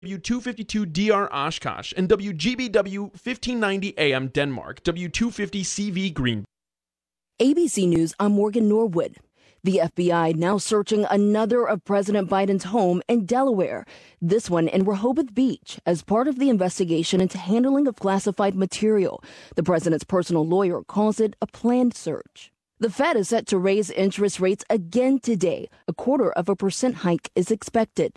W252DR Oshkosh, and WGBW 1590 AM Denmark, W250 CV Green. ABC News, I'm Morgan Norwood. The FBI now searching another of President Biden's home in Delaware, this one in Rehoboth Beach, as part of the investigation into handling of classified material. The president's personal lawyer calls it a planned search. The Fed is set to raise interest rates again today. 0.25% hike is expected.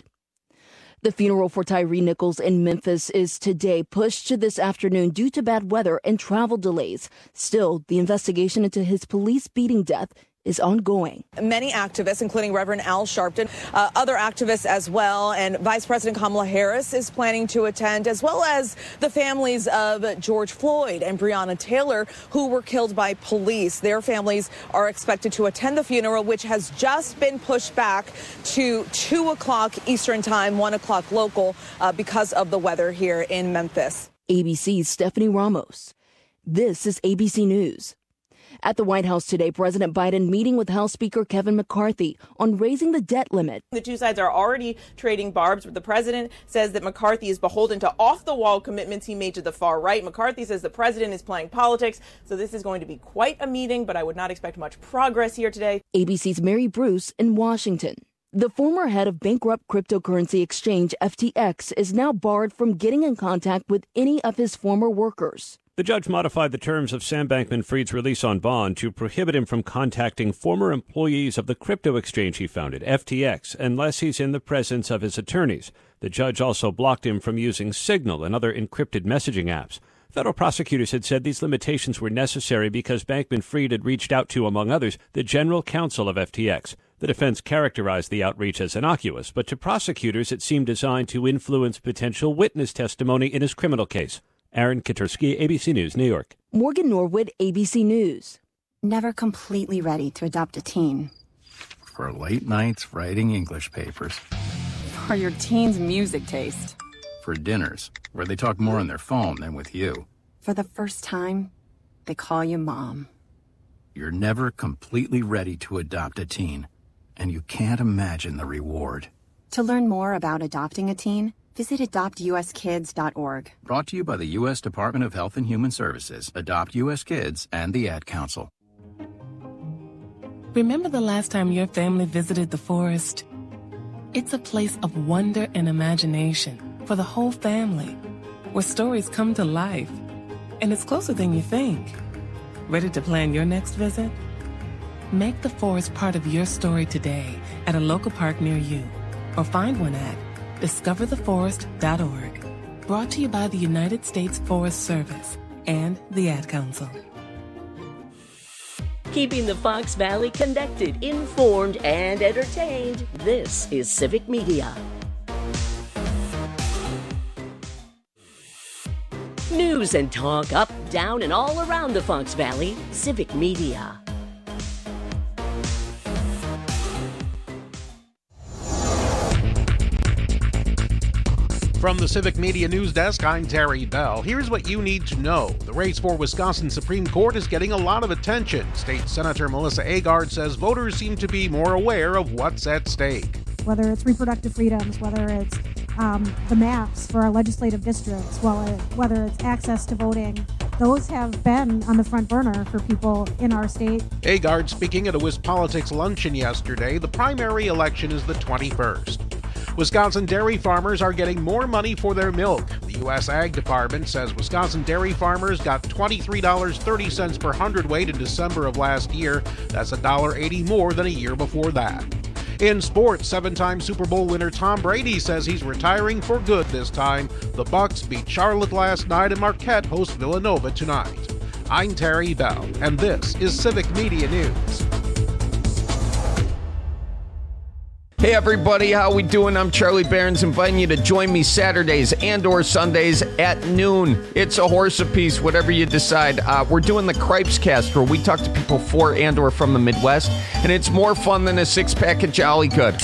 The funeral for Tyree Nichols in Memphis is today pushed to this afternoon due to bad weather and travel delays. Still, the investigation into his police beating death is ongoing. Many activists, including Reverend Al Sharpton, other activists as well, and Vice President Kamala Harris is planning to attend, as well as the families of George Floyd and Breonna Taylor, who were killed by police. Their families are expected to attend the funeral, which has just been pushed back to 2 o'clock Eastern time, 1 o'clock local, because of the weather here in Memphis. ABC's Stephanie Ramos. This is ABC News. At the White House today, President Biden meeting with House Speaker Kevin McCarthy on raising the debt limit. The two sides are already trading barbs, but the president says that McCarthy is beholden to off-the-wall commitments he made to the far right. McCarthy says the president is playing politics, so this is going to be quite a meeting, but I would not expect much progress here today. ABC's Mary Bruce in Washington. The former head of bankrupt cryptocurrency exchange FTX is now barred from getting in contact with any of his former workers. The judge modified the terms of Sam Bankman-Fried's release on bond to prohibit him from contacting former employees of the crypto exchange he founded, FTX, unless he's in the presence of his attorneys. The judge also blocked him from using Signal and other encrypted messaging apps. Federal prosecutors had said these limitations were necessary because Bankman-Fried had reached out to, among others, the general counsel of FTX. The defense characterized the outreach as innocuous, but to prosecutors it seemed designed to influence potential witness testimony in his criminal case. Aaron Katursky, ABC News, New York. Morgan Norwood, ABC News. Never completely ready to adopt a teen. For late nights writing English papers. For your teen's music taste. For dinners, where they talk more on their phone than with you. For the first time, they call you Mom. You're never completely ready to adopt a teen, and you can't imagine the reward. To learn more about adopting a teen, visit adoptuskids.org. Brought to you by the U.S. Department of Health and Human Services, Adopt U.S. Kids, and the Ad Council. Remember the last time your family visited the forest? It's a place of wonder and imagination for the whole family, where stories come to life. And it's closer than you think. Ready to plan your next visit? Make the forest part of your story today at a local park near you, or find one at discovertheforest.org. Brought to you by the United States Forest Service and the Ad Council. Keeping the Fox Valley connected, informed, and entertained. This is Civic Media. News and talk up, down, and all around the Fox Valley. Civic Media. From the Civic Media News Desk, I'm Terry Bell. Here's what you need to know. The race for Wisconsin Supreme Court is getting a lot of attention. State Senator Melissa Agard says voters seem to be more aware of what's at stake. Whether it's reproductive freedoms, whether it's the maps for our legislative districts, whether it's access to voting, those have been on the front burner for people in our state. Agard speaking at a WisPolitics luncheon yesterday. The primary election is the 21st. Wisconsin dairy farmers are getting more money for their milk. The U.S. Ag Department says Wisconsin dairy farmers got $23.30 per hundredweight in December of last year. That's $1.80 more than a year before that. In sports, 7-time Super Bowl winner Tom Brady says he's retiring for good this time. The Bucs beat Charlotte last night and Marquette hosts Villanova tonight. I'm Terry Bell, and this is Civic Media News. Hey everybody, how we doing? I'm Charlie Barons, inviting you to join me Saturdays and or Sundays at noon. It's a horse apiece, whatever you decide. We're doing the Cripes Cast, where we talk to people for and or from the Midwest, and it's more fun than a six-pack of Jolly Good.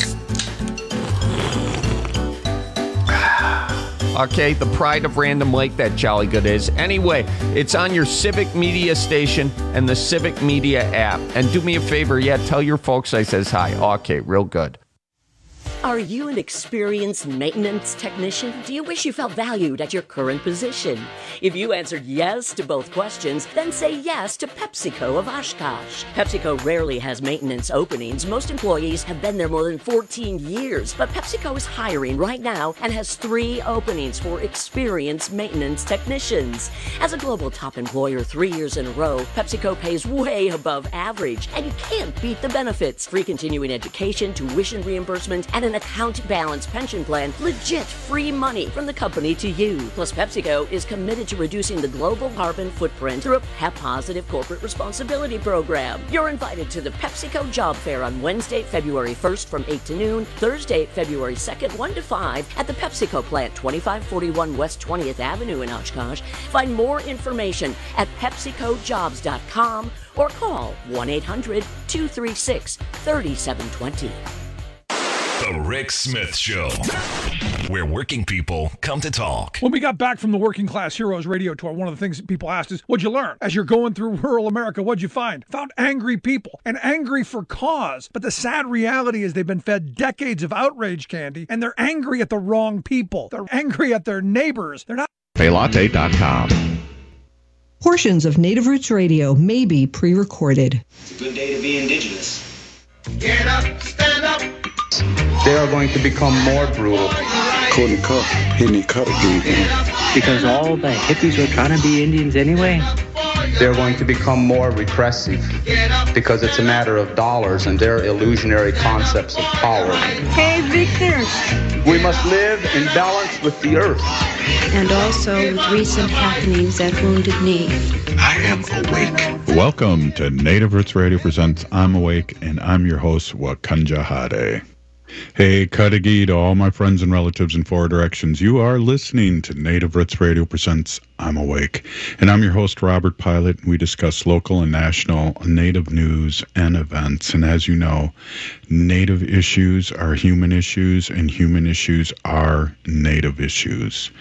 Okay, the pride of Random Lake, that Jolly Good is. Anyway, it's on your Civic Media station and the Civic Media app. And do me a favor, tell your folks I says hi. Okay, real good. Are you an experienced maintenance technician? Do you wish you felt valued at your current position? If you answered yes to both questions, then say yes to PepsiCo of Oshkosh. PepsiCo rarely has maintenance openings. Most employees have been there more than 14 years, but PepsiCo is hiring right now and has 3 openings for experienced maintenance technicians. As a global top employer 3 years in a row, PepsiCo pays way above average, and you can't beat the benefits. Free continuing education, tuition reimbursement, and an account balance pension plan. Legit free money from the company to you. Plus, PepsiCo is committed to reducing the global carbon footprint through a PEP-positive corporate responsibility program. You're invited to the PepsiCo Job Fair on Wednesday, February 1st from 8 to noon, Thursday, February 2nd, 1 to 5 at the PepsiCo plant, 2541 West 20th Avenue in Oshkosh. Find more information at PepsiCoJobs.com or call 1-800-236-3720. The Rick Smith Show, where working people come to talk. When we got back from the Working Class Heroes radio tour, one of the things that people asked is, what'd you learn? As you're going through rural America, what'd you find? Found angry people, and angry for cause. But the sad reality is they've been fed decades of outrage candy, and they're angry at the wrong people. They're angry at their neighbors. They're not... CafeLatte.com. Portions of Native Roots Radio may be pre-recorded. It's a good day to be indigenous. Get up, stand up. They are going to become more brutal. Couldn't cut any cut because all the hippies were trying to be Indians anyway. They're going to become more repressive because it's a matter of dollars and their illusionary concepts of power. Hey, Victor. We must live in balance with the earth. And also with recent happenings at Wounded Knee. I am awake. Welcome to Native Roots Radio presents I'm Awake, and I'm your host, Wakanja Hade. Hey, Kadagi, to all my friends and relatives in 4 directions. You are listening to Native Roots Radio presents I'm Awake, and I'm your host, Robert Pilot, and we discuss local and national Native news and events. And as you know, Native issues are human issues, and human issues are Native issues.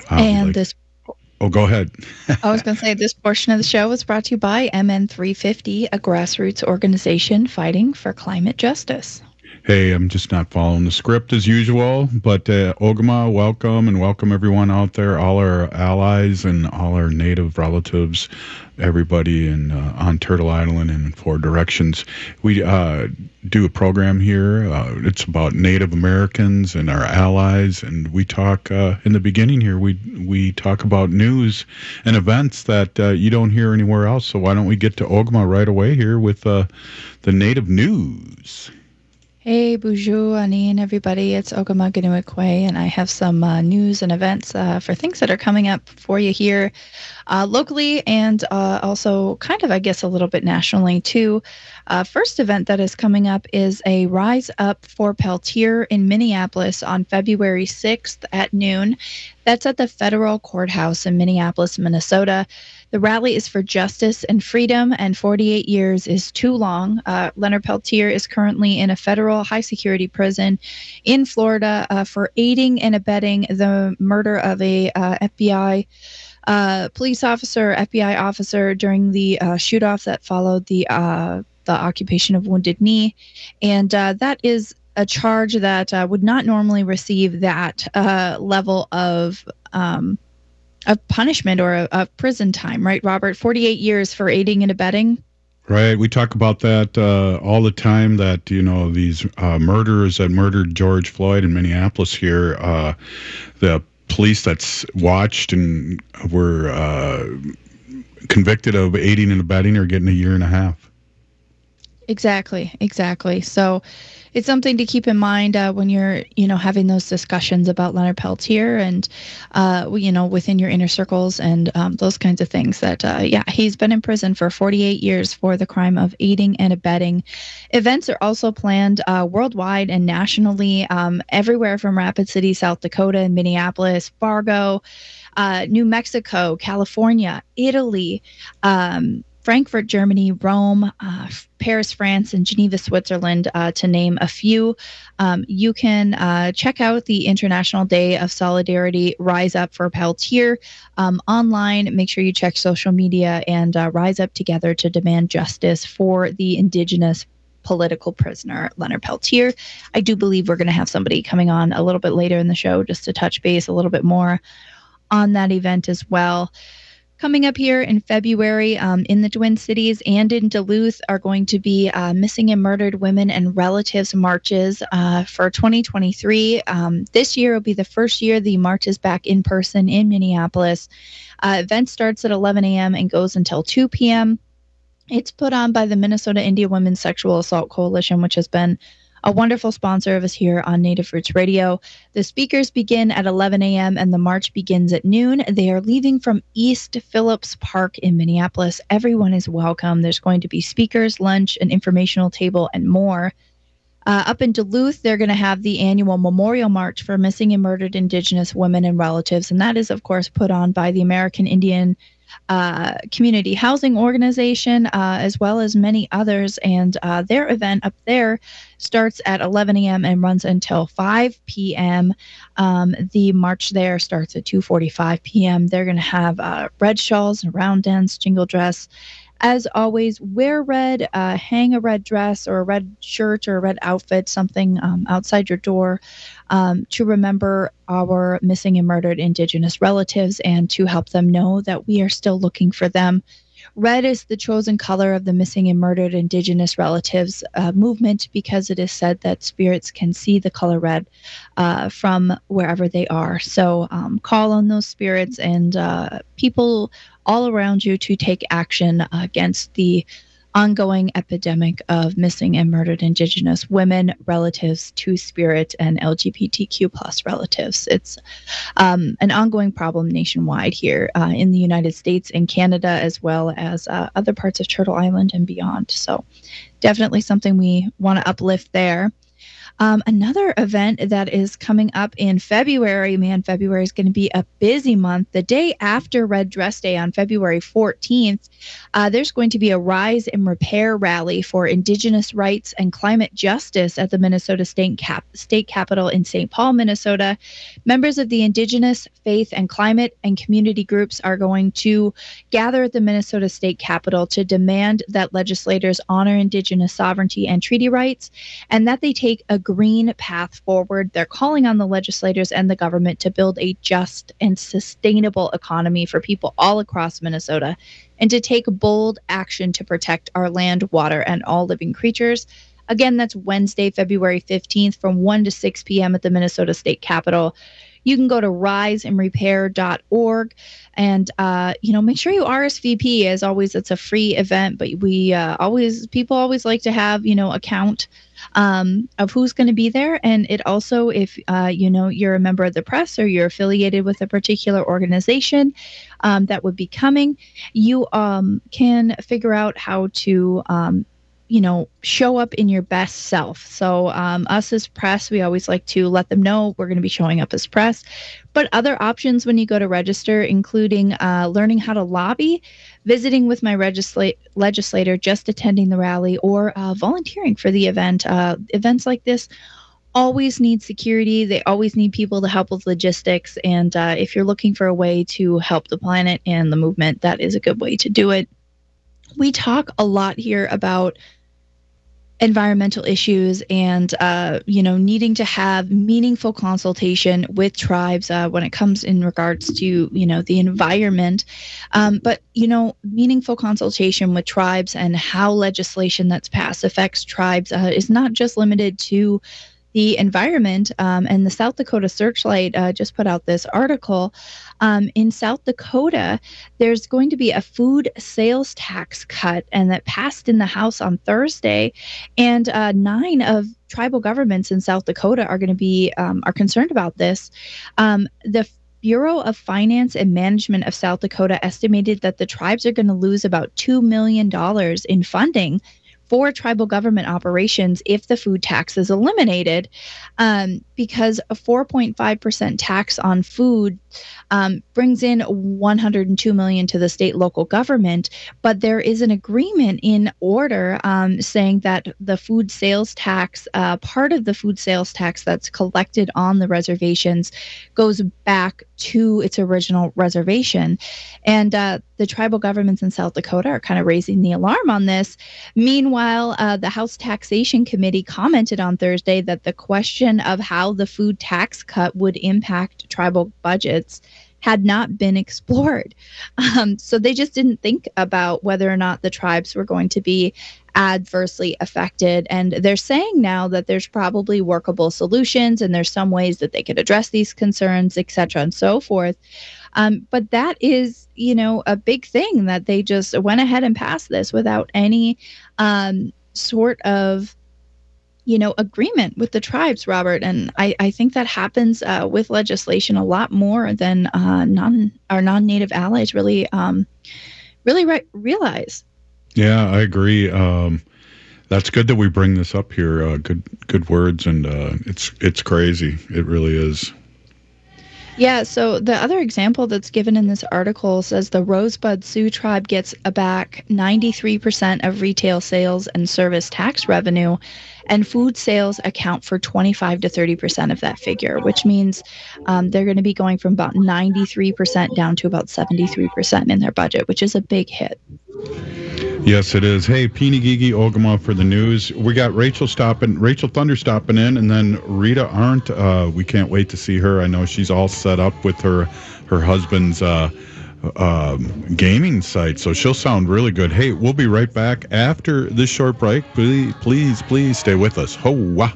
Oh, go ahead. I was going to say this portion of the show was brought to you by MN350, a grassroots organization fighting for climate justice. Hey, I'm just not following the script as usual, but Ogama, welcome, and welcome everyone out there, all our allies and all our Native relatives, everybody on Turtle Island and in 4 directions. We do a program here. It's about Native Americans and our allies, and we talk in the beginning here. We talk about news and events that you don't hear anywhere else. So why don't we get to Ogama right away here with the Native news? Hey, bonjour, Anine, everybody. It's Ogama Ganuikwe, and I have some news and events for things that are coming up for you here locally and also kind of, I guess, a little bit nationally, too. First event that is coming up is a Rise Up for Peltier in Minneapolis on February 6th at noon. That's at the Federal Courthouse in Minneapolis, Minnesota. The rally is for justice and freedom, and 48 years is too long. Leonard Peltier is currently in a federal high-security prison in Florida for aiding and abetting the murder of a FBI police officer, FBI officer, during the shoot-off that followed the occupation of Wounded Knee. And that is a charge that would not normally receive that level of punishment or a prison time, right, Robert? 48 years for aiding and abetting. Right. We talk about that all the time, that, you know, these murderers that murdered George Floyd in Minneapolis here, the police that's watched and were convicted of aiding and abetting are getting 1.5 years. Exactly. So it's something to keep in mind when you're, having those discussions about Leonard Peltier and, within your inner circles and those kinds of things that, he's been in prison for 48 years for the crime of aiding and abetting. Events are also planned worldwide and nationally, everywhere from Rapid City, South Dakota, and Minneapolis, Fargo, New Mexico, California, Italy, Frankfurt, Germany, Rome, Paris, France, and Geneva, Switzerland, to name a few. You can check out the International Day of Solidarity Rise Up for Peltier online. Make sure you check social media and rise up together to demand justice for the Indigenous political prisoner Leonard Peltier. I do believe we're going to have somebody coming on a little bit later in the show just to touch base a little bit more on that event as well. Coming up here in February in the Twin Cities and in Duluth are going to be missing and murdered women and relatives marches for 2023. This year will be the first year the march is back in person in Minneapolis. Event starts at 11 a.m. and goes until 2 p.m. It's put on by the Minnesota Indian Women's Sexual Assault Coalition, which has been a wonderful sponsor of us here on Native Roots Radio. The speakers begin at 11 a.m. and the march begins at noon. They are leaving from East Phillips Park in Minneapolis. Everyone is welcome. There's going to be speakers, lunch, an informational table, and more. Up in Duluth, they're going to have the annual Memorial March for Missing and Murdered Indigenous Women and Relatives, and that is, of course, put on by the American Indian Community Housing Organization, as well as many others. And their event up there starts at 11 a.m. and runs until 5 p.m. The march there starts at 2:45 p.m. They're going to have red shawls and round dance, jingle dress. As always, wear red, hang a red dress or a red shirt or a red outfit, something outside your door to remember our missing and murdered Indigenous relatives and to help them know that we are still looking for them. Red is the chosen color of the missing and murdered Indigenous relatives movement because it is said that spirits can see the color red from wherever they are. So call on those spirits and people all around you to take action against the ongoing epidemic of missing and murdered Indigenous women, relatives, Two-Spirit, and LGBTQ plus relatives. It's an ongoing problem nationwide here in the United States and Canada, as well as other parts of Turtle Island and beyond. So definitely something we want to uplift there. Another event that is coming up in February, February is going to be a busy month. The day after Red Dress Day on February 14th, there's going to be a Rise and Repair rally for Indigenous rights and climate justice at the Minnesota State Capitol in St. Paul, Minnesota. Members of the Indigenous, faith, and climate and community groups are going to gather at the Minnesota State Capitol to demand that legislators honor Indigenous sovereignty and treaty rights and that they take a green path forward. They're calling on the legislators and the government to build a just and sustainable economy for people all across Minnesota and to take bold action to protect our land, water, and all living creatures. Again, that's Wednesday, February 15th from 1 to 6 p.m. at the Minnesota State Capitol. You can go to riseandrepair.org and, make sure you RSVP. As always, it's a free event, but people always like to have, a count of who's going to be there. And it also, if, you're a member of the press or you're affiliated with a particular organization that would be coming, you can figure out how to show up in your best self. So us as press, we always like to let them know we're going to be showing up as press. But other options when you go to register, including learning how to lobby, visiting with my legislator, just attending the rally, or volunteering for the event. Events like this always need security. They always need people to help with logistics. And if you're looking for a way to help the planet and the movement, that is a good way to do it. We talk a lot here about environmental issues and, needing to have meaningful consultation with tribes when it comes in regards to, the environment. But meaningful consultation with tribes and how legislation that's passed affects tribes is not just limited to the environment. And the South Dakota Searchlight just put out this article. In South Dakota, there's going to be a food sales tax cut, and that passed in the House on Thursday. And 9 of tribal governments in South Dakota are going to be are concerned about this. The Bureau of Finance and Management of South Dakota estimated that the tribes are going to lose about $2 million in funding for tribal government operations if the food tax is eliminated, because a 4.5% tax on food brings in $102 million to the state local government. But there is an agreement in order saying that the food sales tax, part of the food sales tax that's collected on the reservations, goes back to its original reservation. And the tribal governments in South Dakota are kind of raising the alarm on this. Meanwhile, Meanwhile, the House Taxation Committee commented on Thursday that the question of how the food tax cut would impact tribal budgets had not been explored. So they just didn't think about whether or not the tribes were going to be adversely affected. And they're saying now that there's probably workable solutions and there's some ways that they could address these concerns, et cetera, and so forth. But that is, a big thing that they just went ahead and passed this without any sort of, agreement with the tribes, Robert. And I think that happens with legislation a lot more than our non-native allies really realize. Yeah, I agree. That's good that we bring this up here. Good words, and it's crazy. It really is. Yeah, so the other example that's given in this article says the Rosebud Sioux tribe gets back 93% of retail sales and service tax revenue, and food sales account for 25 to 30% of that figure, which means they're going to be going from about 93% down to about 73% in their budget, which is a big hit. Yes, it is. Hey, Peenigigi Ogama for the news. We got Rachel Thunder stopping in, and then Rita Arndt. We can't wait to see her. I know she's all set up with her husband's gaming site, so she'll sound really good. Hey, we'll be right back after this short break. Please stay with us. Ho-wah.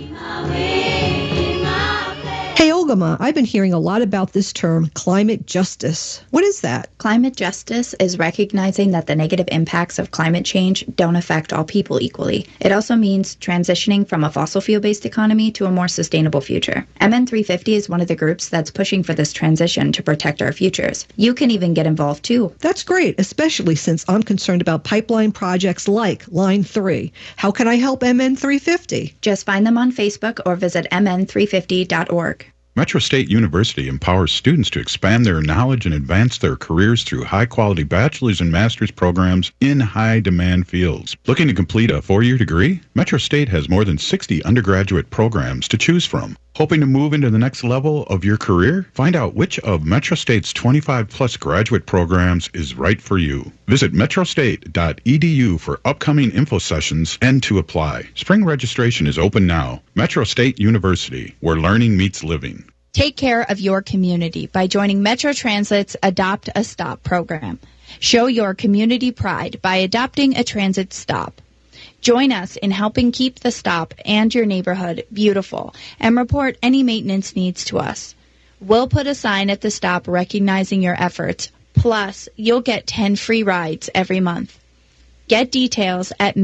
Hey, Ogama, I've been hearing a lot about this term, climate justice. What is that? Climate justice is recognizing that the negative impacts of climate change don't affect all people equally. It also means transitioning from a fossil fuel-based economy to a more sustainable future. MN350 is one of the groups that's pushing for this transition to protect our futures. You can even get involved too. That's great, especially since I'm concerned about pipeline projects like Line 3. How can I help MN350? Just find them on Facebook or visit mn350.org. Metro State University empowers students to expand their knowledge and advance their careers through high-quality bachelor's and master's programs in high-demand fields. Looking to complete a 4-year degree? Metro State has more than 60 undergraduate programs to choose from. Hoping to move into the next level of your career? Find out which of Metro State's 25-plus graduate programs is right for you. Visit metrostate.edu for upcoming info sessions and to apply. Spring registration is open now. Metro State University, where learning meets living. Take care of your community by joining Metro Transit's Adopt a Stop program. Show your community pride by adopting a transit stop. Join us in helping keep the stop and your neighborhood beautiful and report any maintenance needs to us. We'll put a sign at the stop recognizing your efforts. Plus, you'll get 10 free rides every month. Get details at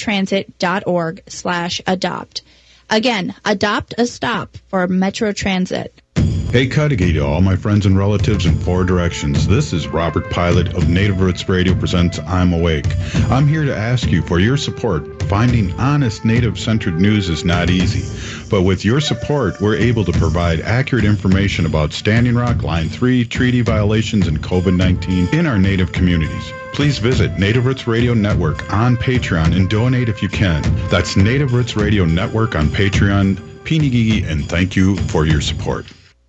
metrotransit.org/adopt. Again, adopt a stop for Metro Transit. Hey, Cudahy to all my friends and relatives in 4 directions. This is Robert Pilot of Native Roots Radio presents I'm Awake. I'm here to ask you for your support. Finding honest Native-centered news is not easy, but with your support, we're able to provide accurate information about Standing Rock, Line 3, treaty violations, and COVID-19 in our Native communities. Please visit Native Roots Radio Network on Patreon and donate if you can. That's Native Roots Radio Network on Patreon. Peenigigi, and thank you for your support.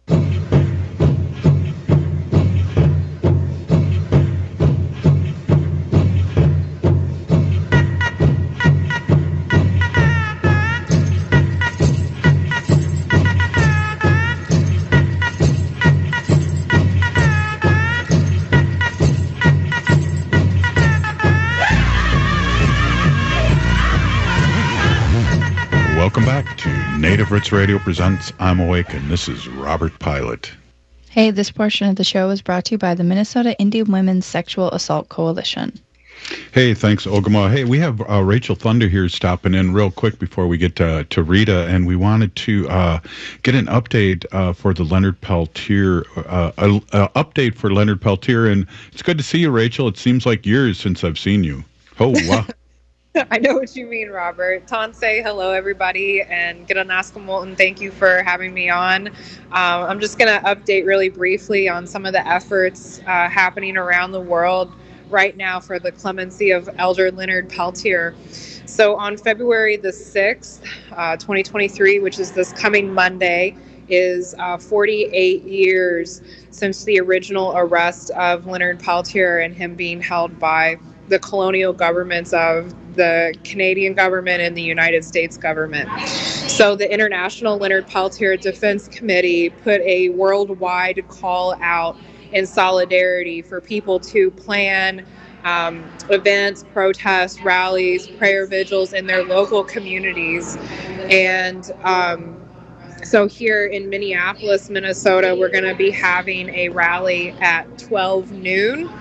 Welcome back to Native Roots Radio presents I'm Awake, and this is Robert Pilot. Hey, this portion of the show is brought to you by the Minnesota Indian Women's Sexual Assault Coalition. Hey, thanks, Ogama. Hey, we have Rachel Thunder here stopping in real quick before we get to Rita, and we wanted to get an update for the Leonard Peltier, update for Leonard Peltier, and it's good to see you, Rachel. It seems like years since I've seen you. Oh, wow. I know what you mean, Robert. Tansei, hello, everybody, and G'danaskam, and thank you for having me on. I'm just going to update really briefly on some of the efforts happening around the world right now for the clemency of Elder Leonard Peltier. So on February the 6th, 2023, which is this coming Monday, is 48 years since the original arrest of Leonard Peltier and him being held by the colonial governments of the Canadian government and the United States government. So the International Leonard Peltier Defense Committee put a worldwide call out in solidarity for people to plan events, protests, rallies, prayer vigils in their local communities. And so here in Minneapolis, Minnesota, we're going to be having a rally at 12 noon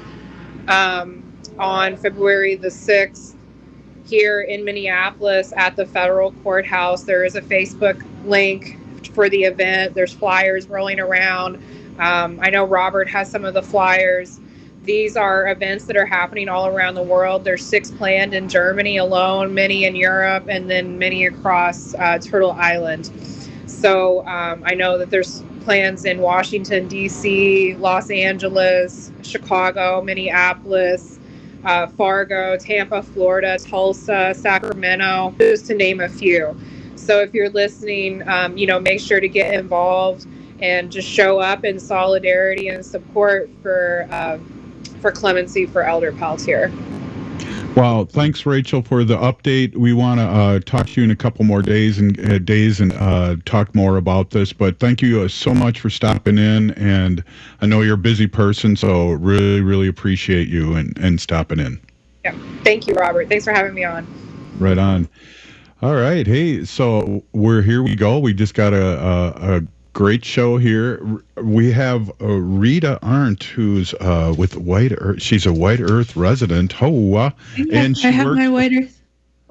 on February the 6th. Here in Minneapolis at the federal courthouse, there is a Facebook link for the event. There's flyers rolling around. I know Robert has some of the flyers. These are events that are happening all around the world. There's 6 planned in Germany alone, many in Europe, and then many across Turtle Island. So I know that there's plans in Washington, D.C., Los Angeles, Chicago, Minneapolis, Fargo, Tampa, Florida, Tulsa, Sacramento, just to name a few. So if you're listening, make sure to get involved and just show up in solidarity and support for clemency for Elder Peltier. Well, thanks, Rachel, for the update. We want to talk to you in a couple more days and talk more about this. But thank you so much for stopping in. And I know you're a busy person, so really, really appreciate you and stopping in. Yeah, thank you, Robert. Thanks for having me on. Right on. All right. Hey, so here we go. We just got a great show here. We have Rita Arndt, who's with White Earth. She's a White Earth resident. And I have my White Earth.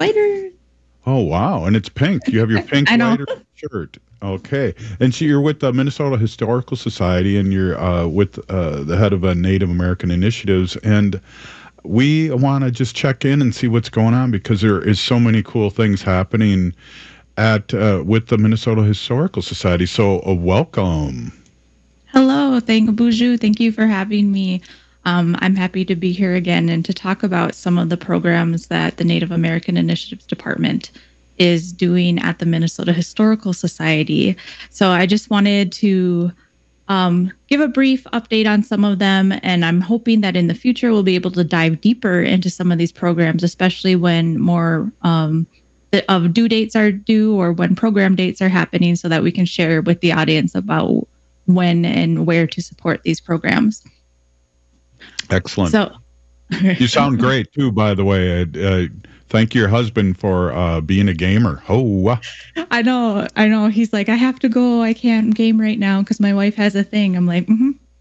Oh, wow. And it's pink. You have your pink White Earth shirt. Okay. And you're with the Minnesota Historical Society, and you're with the head of Native American Initiatives. And we want to just check in and see what's going on, because there is so many cool things happening with the Minnesota Historical Society. So welcome. Hello, bonjour. Thank you for having me. I'm happy to be here again and to talk about some of the programs that the Native American Initiatives Department is doing at the Minnesota Historical Society. So I just wanted to give a brief update on some of them, and I'm hoping that in the future we'll be able to dive deeper into some of these programs, especially when more of due dates are due or when program dates are happening, so that we can share with the audience about when and where to support these programs. Excellent. So you sound great too, by the way. Thank your husband for being a gamer. I know. He's like, I have to go. I can't game right now because my wife has a thing. I'm like,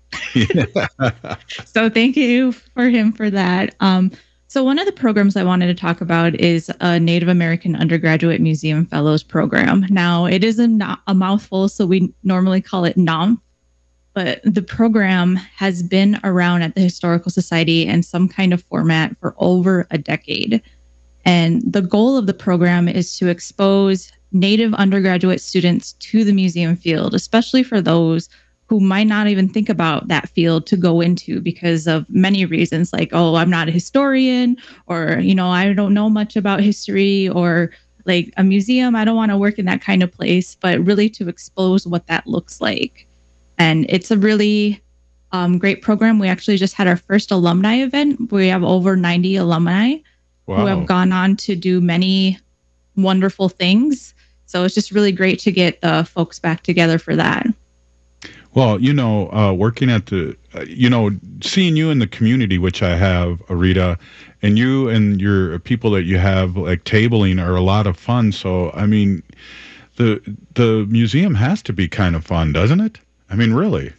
So thank you for him for that. So one of the programs I wanted to talk about is a Native American Undergraduate Museum Fellows program. Now, it is a mouthful, so we normally call it NOM, but the program has been around at the Historical Society in some kind of format for over a decade. And the goal of the program is to expose Native undergraduate students to the museum field, especially for those who might not even think about that field to go into because of many reasons, like, oh, I'm not a historian, or, I don't know much about history, or like a museum, I don't want to work in that kind of place, but really to expose what that looks like. And it's a really great program. We actually just had our first alumni event. We have over 90 alumni who have gone on to do many wonderful things. So it's just really great to get the folks back together for that. Well, working at seeing you in the community, which I have, Rita, and you and your people that you have, like, tabling are a lot of fun. So, I mean, the museum has to be kind of fun, doesn't it? I mean, really?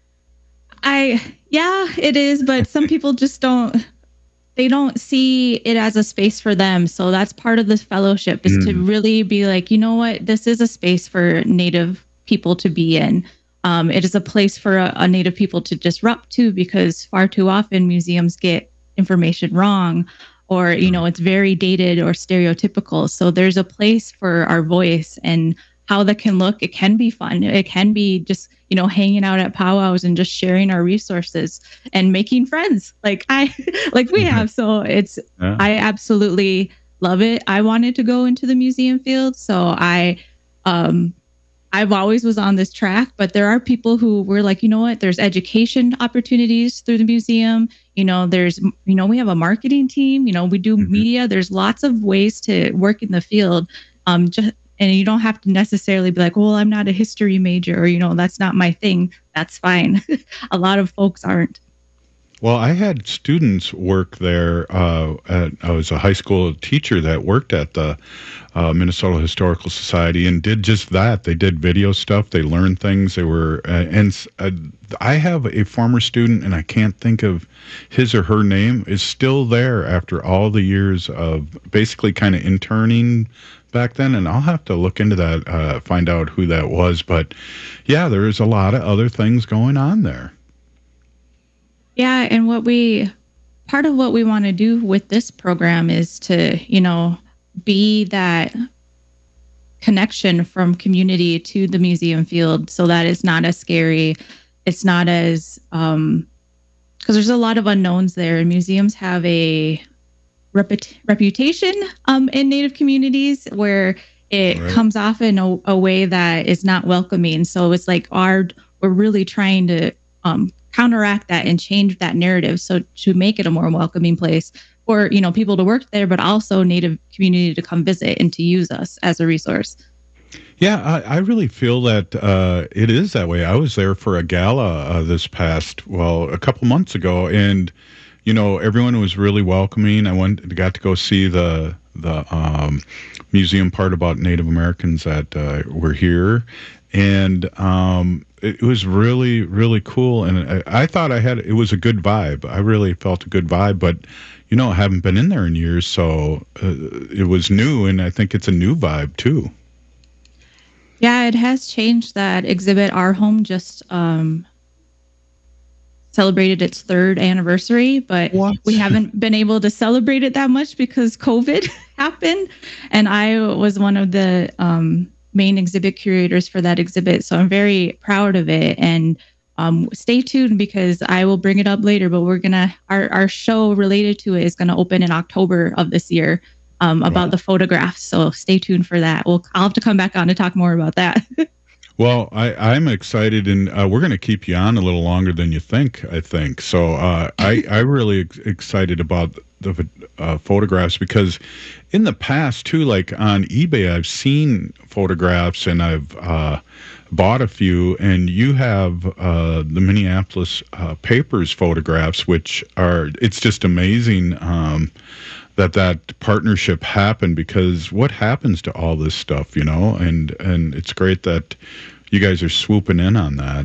Yeah, it is. But some people just don't see it as a space for them. So that's part of this fellowship, is to really be like, you know what, this is a space for Native people to be in. It is a place for a Native people to disrupt to, because far too often museums get information wrong, or, it's very dated or stereotypical. So there's a place for our voice, and how that can look. It can be fun. It can be just, hanging out at powwows and just sharing our resources and making friends like we have. So I absolutely love it. I wanted to go into the museum field. So I I've always was on this track, but there are people who were like, you know what, there's education opportunities through the museum. We have a marketing team, we do media. There's lots of ways to work in the field. And you don't have to necessarily be like, well, I'm not a history major or, that's not my thing. That's fine. A lot of folks aren't. Well, I had students work there. I was a high school teacher that worked at the Minnesota Historical Society and did just that. They did video stuff. They learned things. They were, I have a former student, and I can't think of his or her name, is still there after all the years of basically kind of interning back then, and I'll have to look into that, find out who that was. But yeah, there's a lot of other things going on there. Yeah, and part of what we want to do with this program is to, be that connection from community to the museum field so that it's not as scary. It's not as, because there's a lot of unknowns there, and museums have a reputation in Native communities where it comes off in a way that is not welcoming. So it's like we're really trying to counteract that and change that narrative so to make it a more welcoming place for people to work there, but also Native community to come visit and to use us as a resource. Yeah, I really feel that it is that way. I was there for a gala a couple months ago, and everyone was really welcoming. I got to go see the museum part about Native Americans that were here, and it was really, really cool. And I thought it was a good vibe. I really felt a good vibe, but I haven't been in there in years, so it was new, and I think it's a new vibe too. Yeah, it has changed. That exhibit, Our Home, just celebrated its 3rd anniversary, but we haven't been able to celebrate it that much because COVID happened. And I was one of the main exhibit curators for that exhibit, so I'm very proud of it. And stay tuned because I will bring it up later, but our show related to it is gonna open in October of this year. About the photographs. So stay tuned for that. I'll have to come back on to talk more about that. Well, I'm excited, and we're going to keep you on a little longer than you think, I think. So I'm really excited about the photographs because in the past, too, like on eBay, I've seen photographs and I've bought a few, and you have the Minneapolis Papers photographs, which it's just amazing that partnership happened, because what happens to all this stuff, and it's great that you guys are swooping in on that.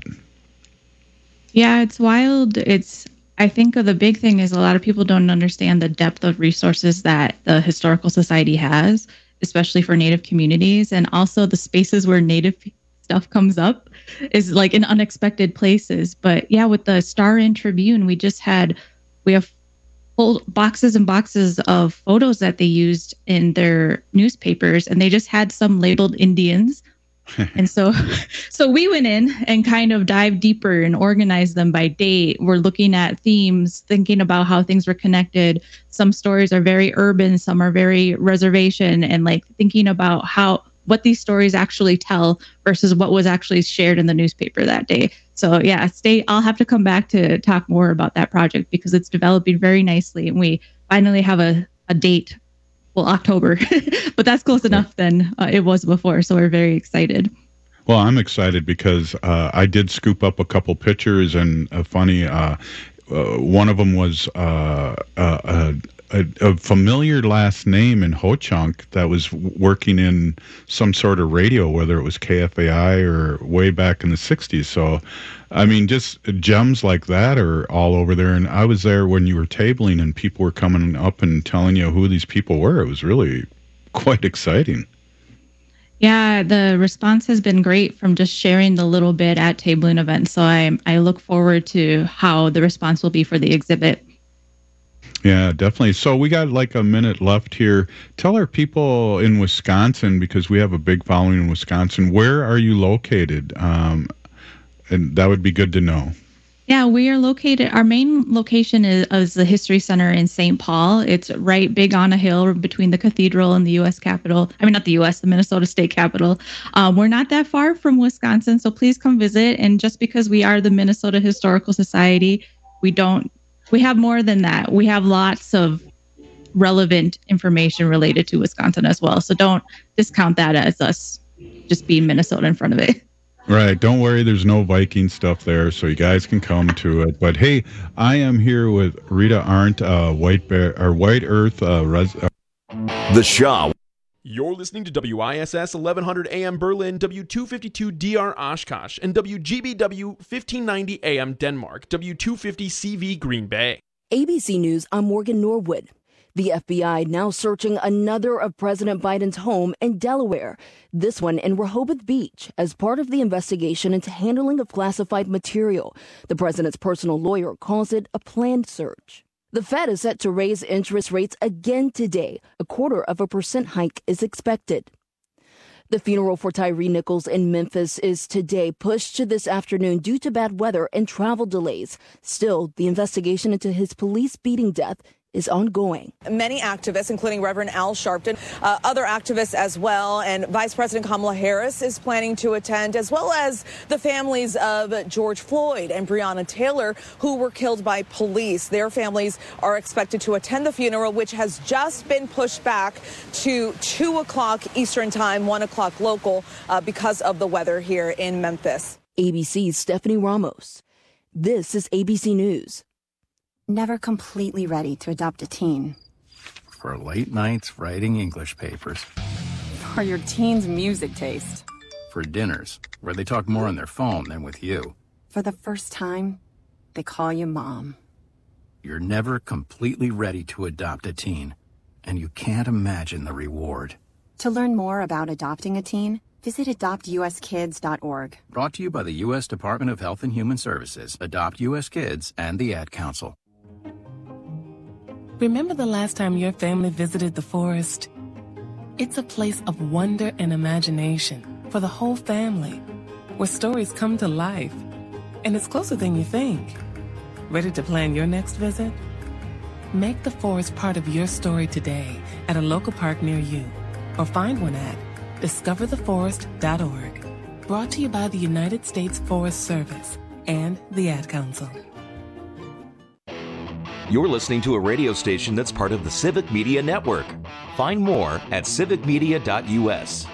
Yeah, it's wild. I think the big thing is a lot of people don't understand the depth of resources that the Historical Society has, especially for Native communities, and also the spaces where Native stuff comes up is like in unexpected places. But yeah, with the Star and Tribune, we have whole boxes and boxes of photos that they used in their newspapers, and they just had some labeled Indians. And so we went in and kind of dived deeper and organized them by date. We're looking at themes, thinking about how things were connected. Some stories are very urban, some are very reservation, and like thinking about what these stories actually tell versus what was actually shared in the newspaper that day. So yeah, I'll have to come back to talk more about that project because it's developing very nicely, and we finally have a date. Well, October, but that's close enough than it was before. So we're very excited. Well, I'm excited because I did scoop up a couple pictures, and funny, one of them was a familiar last name in Ho-Chunk that was working in some sort of radio, whether it was KFAI or way back in the 60s. So, I mean, just gems like that are all over there. And I was there when you were tabling and people were coming up and telling you who these people were. It was really quite exciting. Yeah, the response has been great from just sharing the little bit at tabling events. So I look forward to how the response will be for the exhibit. Yeah, definitely. So we got like a minute left here. Tell our people in Wisconsin, because we have a big following in Wisconsin, where are you located? And that would be good to know. Yeah, we are located, our main location is the History Center in St. Paul. It's right big on a hill between the cathedral and the U.S. Capitol. I mean, not the U.S., the Minnesota State Capitol. We're not that far from Wisconsin, so please come visit. And just because we are the Minnesota Historical Society, we have more than that. We have lots of relevant information related to Wisconsin as well. So don't discount that as us just being Minnesota in front of it. Right. Don't worry. There's no Viking stuff there, so you guys can come to it. But hey, I am here with Rita Arndt, White Earth. The Shaw. You're listening to WISS 1100 AM Berlin, W252 DR Oshkosh, and WGBW 1590 AM Denmark, W250 CV Green Bay. ABC News, I'm Morgan Norwood. The FBI now searching another of President Biden's home in Delaware, this one in Rehoboth Beach, as part of the investigation into handling of classified material. The president's personal lawyer calls it a planned search. The Fed is set to raise interest rates again today. 0.25% hike is expected. The funeral for Tyre Nichols in Memphis is today pushed to this afternoon due to bad weather and travel delays. Still, the investigation into his police beating death is ongoing. Many activists, including Reverend Al Sharpton, other activists as well, and Vice President Kamala Harris is planning to attend, as well as the families of George Floyd and Breonna Taylor, who were killed by police. Their families are expected to attend the funeral, which has just been pushed back to 2 o'clock Eastern time, 1 o'clock local, because of the weather here in Memphis. ABC's Stephanie Ramos. This is ABC News. Never completely ready to adopt a teen. For late nights writing English papers. For your teen's music taste. For dinners, where they talk more on their phone than with you. For the first time, they call you mom. You're never completely ready to adopt a teen, and you can't imagine the reward. To learn more about adopting a teen, visit adoptuskids.org. Brought to you by the U.S. Department of Health and Human Services, Adopt U.S. Kids, and the Ad Council. Remember the last time your family visited the forest? It's a place of wonder and imagination for the whole family, where stories come to life. And it's closer than you think. Ready to plan your next visit? Make the forest part of your story today at a local park near you, or find one at discovertheforest.org. Brought to you by the United States Forest Service and the Ad Council. You're listening to a radio station that's part of the Civic Media Network. Find more at civicmedia.us.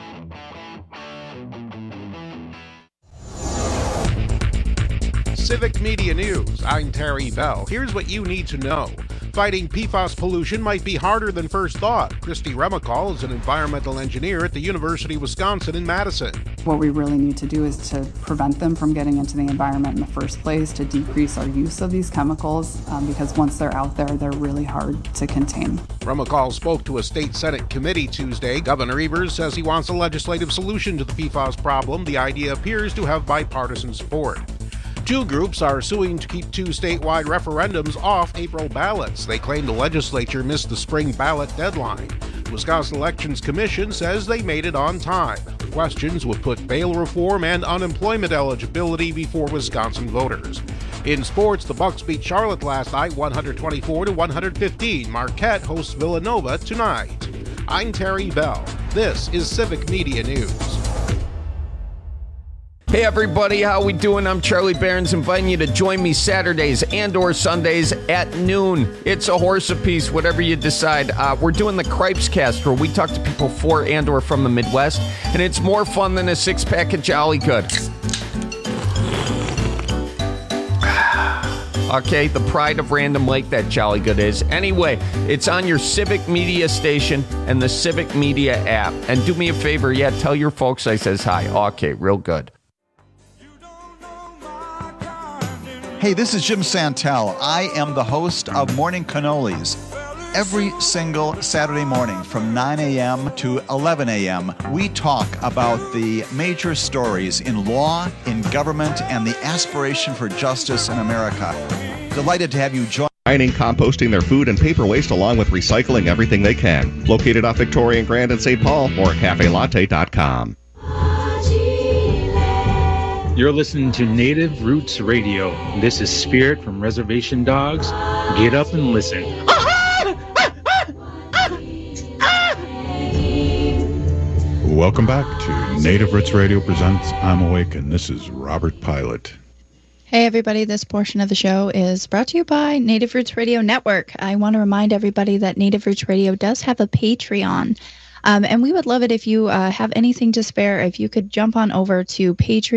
Civic Media News. I'm Terry Bell. Here's what you need to know. Fighting PFAS pollution might be harder than first thought. Christy Remicall is an environmental engineer at the University of Wisconsin in Madison. What we really need to do is to prevent them from getting into the environment in the first place, to decrease our use of these chemicals, because once they're out there, they're really hard to contain. Remicall spoke to a state Senate committee Tuesday. Governor Evers says he wants a legislative solution to the PFAS problem. The idea appears to have bipartisan support. Two groups are suing to keep two statewide referendums off April ballots. They claim the legislature missed the spring ballot deadline. The Wisconsin Elections Commission says they made it on time. The questions would put bail reform and unemployment eligibility before Wisconsin voters. In sports, the Bucks beat Charlotte last night 124-115. Marquette hosts Villanova tonight. I'm Terry Bell. This is Civic Media News. Hey everybody, how we doing? I'm Charlie Behrens, inviting you to join me Saturdays and or Sundays at noon. It's a horse apiece, whatever you decide. We're doing the Cripes Cast, where we talk to people for and or from the Midwest, and it's more fun than a six-pack of Jolly Good. Okay, the pride of Random Lake, that Jolly Good is. Anyway, it's on your Civic Media station and the Civic Media app. And do me a favor, tell your folks I says hi. Okay, real good. Hey, this is Jim Santel. I am the host of Morning Cannolis. Every single Saturday morning from 9 a.m. to 11 a.m., we talk about the major stories in law, in government, and the aspiration for justice in America. Delighted to have you join. Composting their food and paper waste along with recycling everything they can. Located off Victoria and Grand in St. Paul or CafeLatte.com. You're listening to Native Roots Radio. This is Spirit from Reservation Dogs. Get up and listen. Welcome back to Native Roots Radio presents I'm Awake, and this is Robert Pilot. Hey everybody, this portion of the show is brought to you by Native Roots Radio Network. I want to remind everybody that Native Roots Radio does have a Patreon. And we would love it if you have anything to spare, if you could jump on over to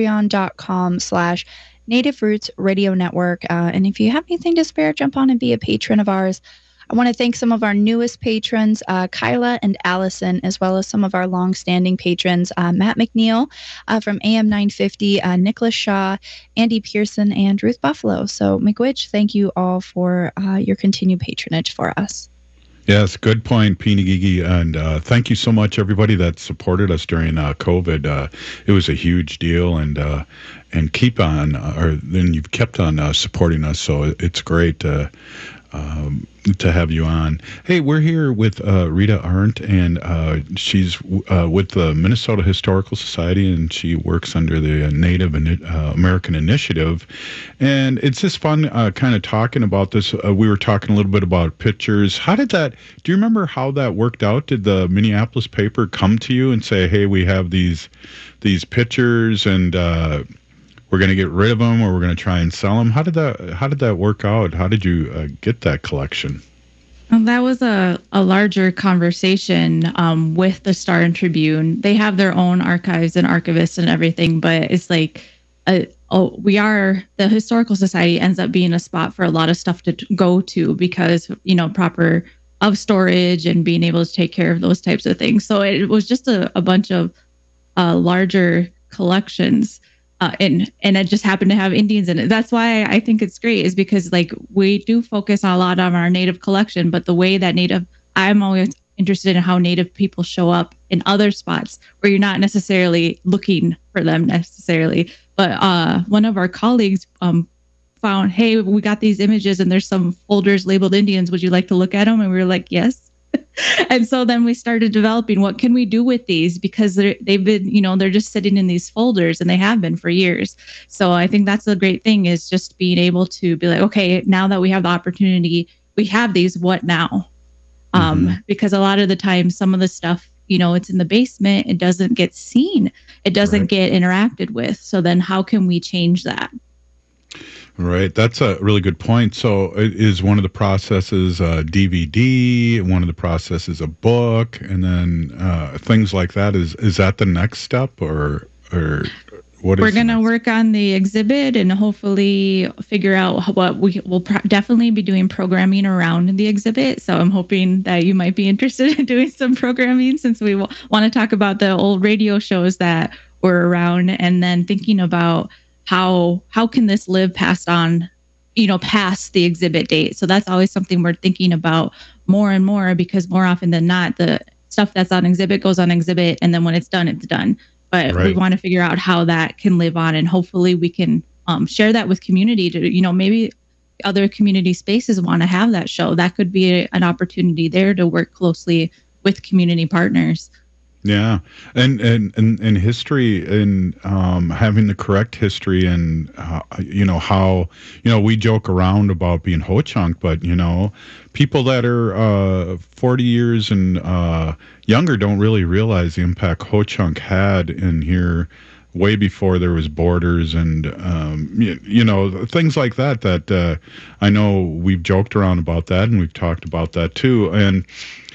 patreon.com/Native Roots Radio Network. And if you have anything to spare, jump on and be a patron of ours. I want to thank some of our newest patrons, Kyla and Allison, as well as some of our longstanding patrons, Matt McNeil from AM 950, Nicholas Shaw, Andy Pearson, and Ruth Buffalo. So, Miigwech, thank you all for your continued patronage for us. Yes, good point, Pinigigi, and thank you so much, everybody that supported us during COVID. It was a huge deal, and keep on, or then you've kept on supporting us, so it's great to have you on. Hey, we're here with Rita Arndt, and she's with the Minnesota Historical Society, and she works under the Native American Initiative. And it's just fun kind of talking about this. We were talking a little bit about pictures. How did that, do you remember how that worked out? Did the Minneapolis paper come to you and say, hey, we have these pictures, and we're going to get rid of them, or we're going to try and sell them? How did that work out? How did you get that collection? Well, that was a larger conversation with the Star and Tribune. They have their own archives and archivists and everything, but it's like the Historical Society ends up being a spot for a lot of stuff to go to because, proper of storage and being able to take care of those types of things. So it was just a bunch of larger collections. And it just happened to have Indians in it. That's why I think it's great, is because we do focus a lot on our Native collection, but the way that I'm always interested in how Native people show up in other spots where you're not necessarily looking for them necessarily. But one of our colleagues found, hey, we got these images and there's some folders labeled Indians. Would you like to look at them? And we were like, yes. And so then we started developing, what can we do with these? Because they've been, they're just sitting in these folders, and they have been for years. So I think that's the great thing, is just being able to be like, okay, now that we have the opportunity, we have these, what now? Because a lot of the time, some of the stuff, it's in the basement, it doesn't get seen, it doesn't get interacted with. So then how can we change that? Right. That's a really good point. So is one of the processes DVD, one of the processes a book, and then things like that? Is that the next step, or what is We're going to work on the exhibit and hopefully figure out what we will definitely be doing programming around the exhibit. So I'm hoping that you might be interested in doing some programming, since we want to talk about the old radio shows that were around, and then thinking about how can this live past the exhibit date. So that's always something we're thinking about more and more, because more often than not, the stuff that's on exhibit goes on exhibit, and then when it's done, it's done. But we want to figure out how that can live on, and hopefully we can share that with community to, maybe other community spaces want to have that show. That could be an opportunity there to work closely with community partners. Yeah, and history, and having the correct history, and how we joke around about being Ho-Chunk, but people that are 40 years and younger don't really realize the impact Ho-Chunk had in here way before there was borders, and things like that. That I know we've joked around about that, and we've talked about that too, and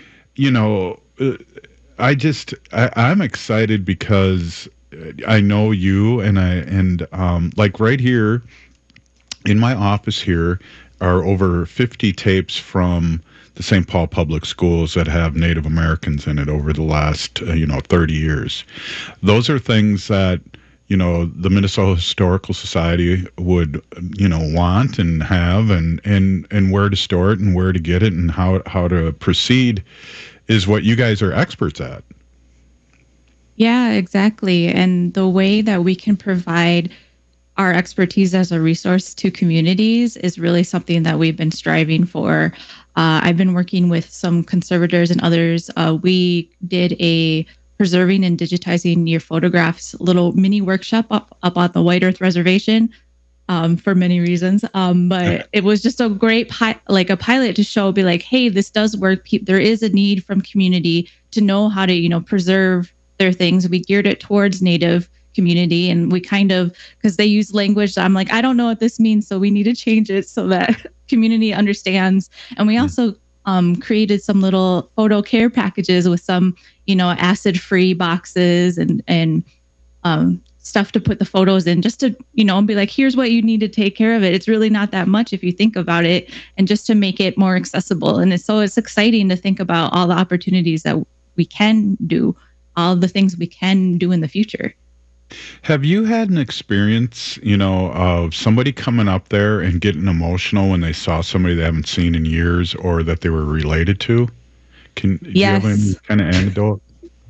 I'm excited because I know you, and like right here in my office here are over 50 tapes from the St. Paul Public Schools that have Native Americans in it over the last 30 years. Those are things that the Minnesota Historical Society would want and have, and where to store it and where to get it and how to proceed is what you guys are experts at. Yeah, exactly. And the way that we can provide our expertise as a resource to communities is really something that we've been striving for. I've been working with some conservators and others. We did a preserving and digitizing your photographs, little mini workshop up on the White Earth Reservation for many reasons. But it was just a great a pilot to show, be like, hey, this does work. There is a need from community to know how to, preserve their things. We geared it towards Native community, and we kind of, because they use language, I'm like, I don't know what this means, so we need to change it so that community understands. And we also created some little photo care packages with some, acid-free boxes and stuff to put the photos in, just to, be like, here's what you need to take care of it. It's really not that much if you think about it, and just to make it more accessible. And it's exciting to think about all the opportunities that we can do, all the things we can do in the future. Have you had an experience, of somebody coming up there and getting emotional when they saw somebody they haven't seen in years or that they were related to? Do you have any kind of anecdote?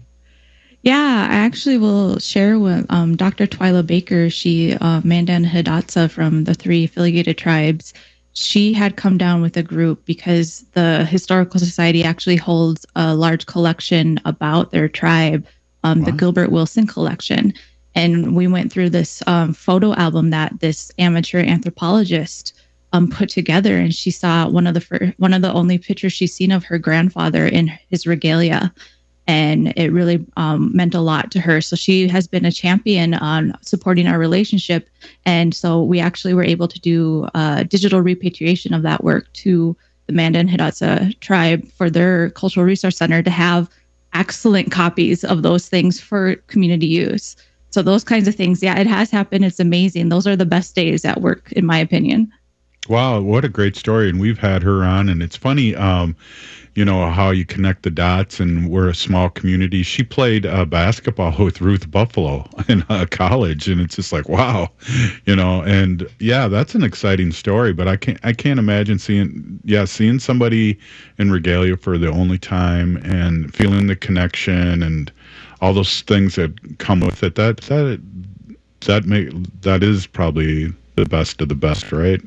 Yeah, I actually will share with Dr. Twyla Baker. She, Mandan Hidatsa from the 3 affiliated tribes. She had come down with a group because the Historical Society actually holds a large collection about their tribe, the Gilbert Wilson collection. And we went through this photo album that this amateur anthropologist put together, and she saw one of the only pictures she's seen of her grandfather in his regalia, and it really meant a lot to her. So she has been a champion on supporting our relationship, and so we actually were able to do digital repatriation of that work to the Mandan Hidatsa tribe for their cultural resource center to have excellent copies of those things for community use. So those kinds of things, yeah, it has happened. It's amazing. Those are the best days at work, in my opinion. Wow, what a great story. And we've had her on, and it's funny, how you connect the dots, and we're a small community. She played basketball with Ruth Buffalo in college, and it's just like, wow, and yeah, that's an exciting story. But I can't imagine seeing somebody in regalia for the only time and feeling the connection and all those things that come with it. That is probably the best of the best, right?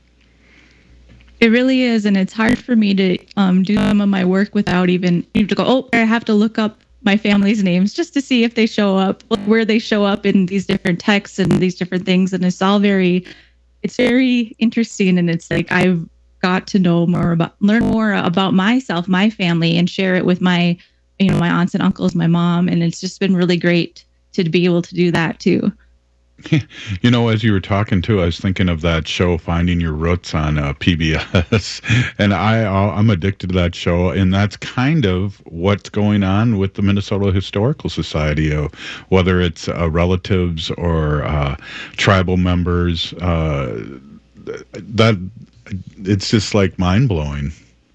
It really is, and it's hard for me to do some of my work without even to go, oh, I have to look up my family's names just to see if they show up, where they show up in these different texts and these different things. And it's very interesting, and it's like I've got to learn more about myself, my family, and share it with my aunts and uncles, my mom, and it's just been really great to be able to do that too. As you were talking too, I was thinking of that show, Finding Your Roots on PBS, and I'm addicted to that show, and that's kind of what's going on with the Minnesota Historical Society, whether it's relatives or tribal members. That it's just like mind-blowing.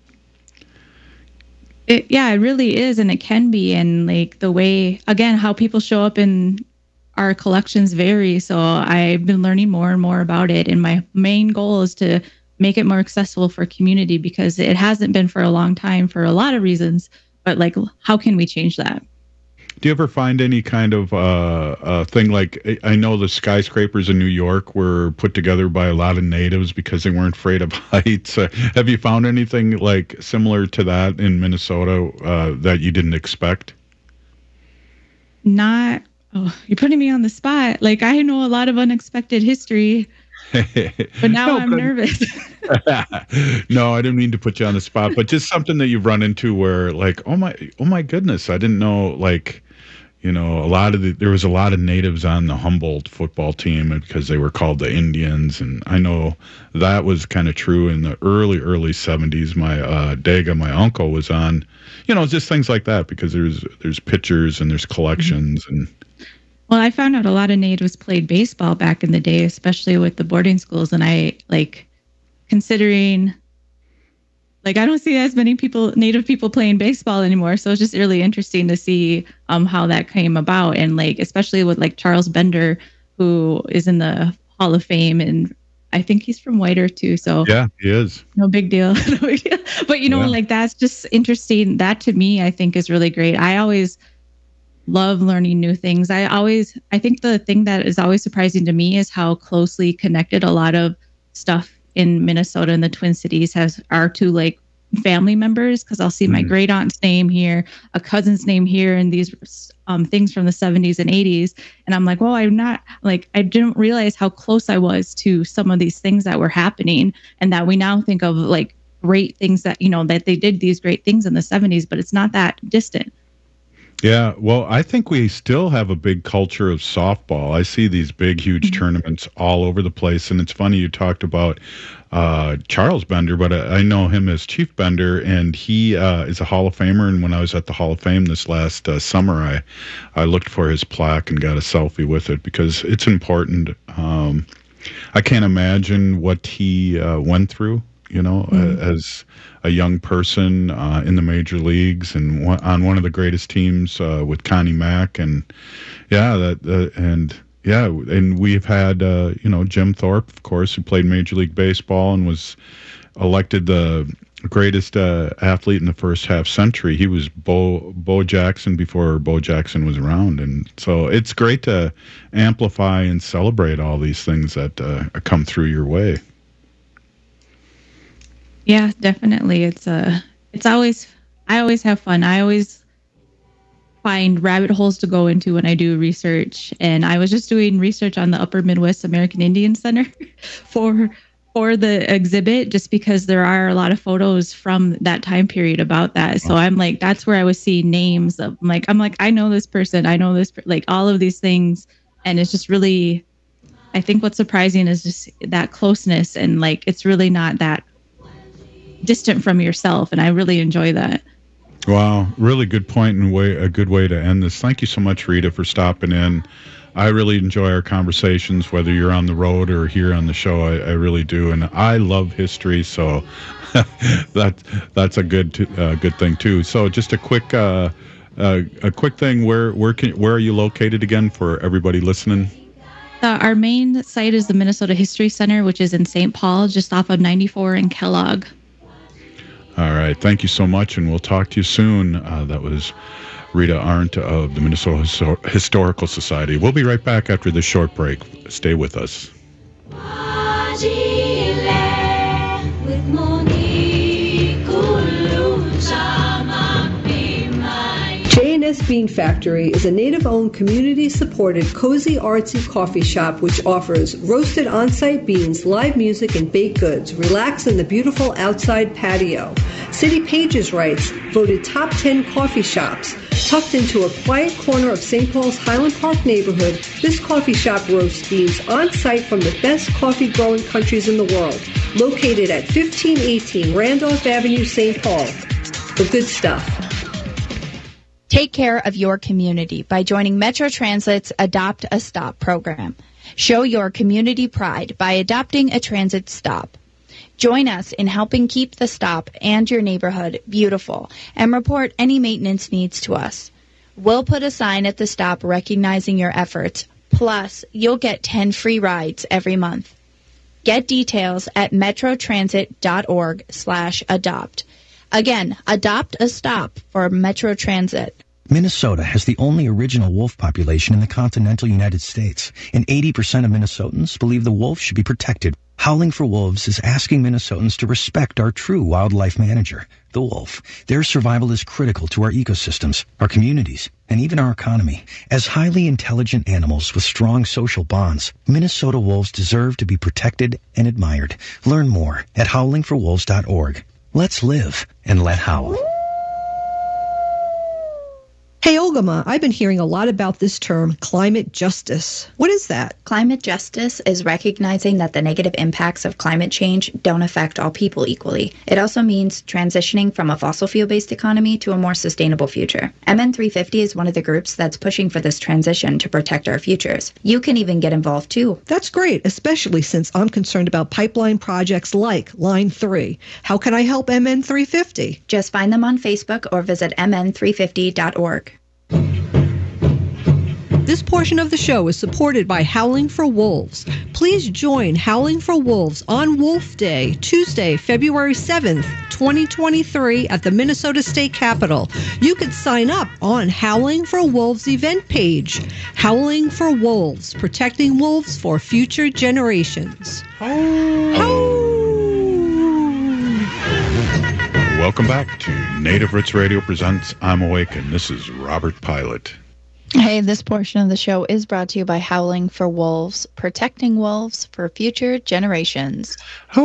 It really is, and it can be, and like the way, again, how people show up in our collections vary. So I've been learning more and more about it, and my main goal is to make it more accessible for community, because it hasn't been for a long time for a lot of reasons. But like, how can we change that? Do you ever find any kind of thing like, I know the skyscrapers in New York were put together by a lot of natives because they weren't afraid of heights. Have you found anything like similar to that in Minnesota that you didn't expect? Not. Oh, you're putting me on the spot. Like, I know a lot of unexpected history, but now I'm nervous. No, I didn't mean to put you on the spot, but just something that you've run into where like, oh my goodness, I didn't know, like, there was a lot of natives on the Humboldt football team because they were called the Indians. And I know that was kind of true in the early 70s. My Daga, my uncle, was on, just things like that, because there's pictures and there's collections. And well, I found out a lot of natives played baseball back in the day, especially with the boarding schools. And I considering, I don't see as many native people playing baseball anymore. So it's just really interesting to see how that came about. And especially with Charles Bender, who is in the Hall of Fame, and I think he's from White Earth too. So yeah, he is. No big deal. But that's just interesting. That to me, I think is really great. I always love learning new things. I think the thing that is always surprising to me is how closely connected a lot of stuff in Minnesota and the Twin Cities are to family members, because I'll see my great aunt's name here, a cousin's name here, and these things from the 70s and 80s. And I'm like, well, I didn't realize how close I was to some of these things that were happening, and that we now think of like great things that, that they did these great things in the 70s, but it's not that distant. Yeah, well, I think we still have a big culture of softball. I see these big, huge tournaments all over the place. And it's funny you talked about Charles Bender, but I know him as Chief Bender, and he is a Hall of Famer. And when I was at the Hall of Fame this last summer, I looked for his plaque and got a selfie with it because it's important. I can't imagine what he went through, as a young person in the major leagues and on one of the greatest teams with Connie Mack, and we've had Jim Thorpe, of course, who played Major League Baseball and was elected the greatest athlete in the first half century. He was Bo Jackson before Bo Jackson was around, and so it's great to amplify and celebrate all these things that come through your way. Yeah, definitely. I always have fun. I always find rabbit holes to go into when I do research. And I was just doing research on the Upper Midwest American Indian Center for the exhibit, just because there are a lot of photos from that time period about that. So I'm like, that's where I was seeing names of I'm like, I know this person, like all of these things. And it's just really, I think what's surprising is just that closeness, and like, it's really not that distant from yourself, and I really enjoy that. Wow, really good point and a good way to end this. Thank you so much, Rita, for stopping in. I really enjoy our conversations, whether you're on the road or here on the show. I really do, and I love history, so that's a good thing too. So, just a quick thing. Where are you located again for everybody listening? Our main site is the Minnesota History Center, which is in St. Paul, just off of 94 in Kellogg. All right. Thank you so much, and we'll talk to you soon. That was Rita Arndt of the Minnesota Historical Society. We'll be right back after this short break. Stay with us. J&S Bean Factory is a native-owned, community-supported, cozy, artsy coffee shop which offers roasted on-site beans, live music, and baked goods. Relax in the beautiful outside patio. City Pages writes, voted top 10 coffee shops. Tucked into a quiet corner of St. Paul's Highland Park neighborhood, this coffee shop roasts beans on-site from the best coffee-growing countries in the world. Located at 1518 Randolph Avenue, St. Paul. The good stuff. Take care of your community by joining Metro Transit's Adopt a Stop program. Show your community pride by adopting a transit stop. Join us in helping keep the stop and your neighborhood beautiful, and report any maintenance needs to us. We'll put a sign at the stop recognizing your efforts, plus you'll get 10 free rides every month. Get details at metrotransit.org/adopt. Again, adopt a stop for Metro Transit. Minnesota has the only original wolf population in the continental United States, and 80% of Minnesotans believe the wolf should be protected. Howling for Wolves is asking Minnesotans to respect our true wildlife manager, the wolf. Their survival is critical to our ecosystems, our communities, and even our economy. As highly intelligent animals with strong social bonds, Minnesota wolves deserve to be protected and admired. Learn more at howlingforwolves.org. Let's live and let howl. Hey, Ogama, I've been hearing a lot about this term, climate justice. What is that? Climate justice is recognizing that the negative impacts of climate change don't affect all people equally. It also means transitioning from a fossil fuel-based economy to a more sustainable future. MN350 is one of the groups that's pushing for this transition to protect our futures. You can even get involved too. That's great, especially since I'm concerned about pipeline projects like Line 3. How can I help MN350? Just find them on Facebook or visit mn350.org. This portion of the show is supported by Howling for Wolves. Please join Howling for Wolves on Wolf Day, Tuesday, February 7th, 2023 at the Minnesota State Capitol. You could sign up on Howling for Wolves event page. Howling for Wolves, protecting wolves for future generations. Welcome back to Native Roots Radio presents I'm Awake, and this is Robert Pilot. Hey, this portion of the show is brought to you by Howling for Wolves, protecting wolves for future generations.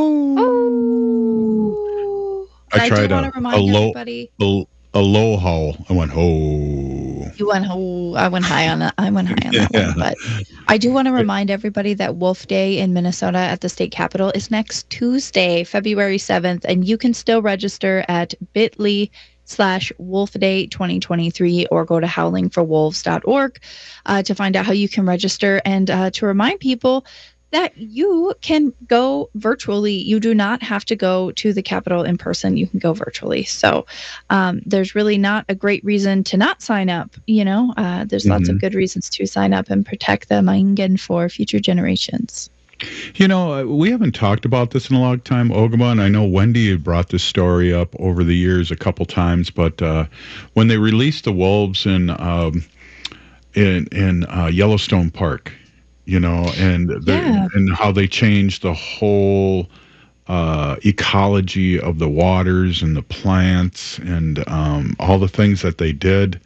Oh. I tried a low howl. I went ho. You went ho. I went high on that. I went high on that one. But I do want to remind everybody that Wolf Day in Minnesota at the state capitol is next Tuesday, February 7th, and you can still register at bit.ly/Wolfday 2023 or go to howlingforwolves.org to find out how you can register and to remind people that you can go virtually. You do not have to go to the Capitol in person. You can go virtually. So there's really not a great reason to not sign up. There's lots of good reasons to sign up and protect the Maingan for future generations. We haven't talked about this in a long time, Ogama, and I know Wendy had brought this story up over the years a couple times, but when they released the wolves in Yellowstone Park, and how they changed the whole ecology of the waters and the plants and all the things that they did.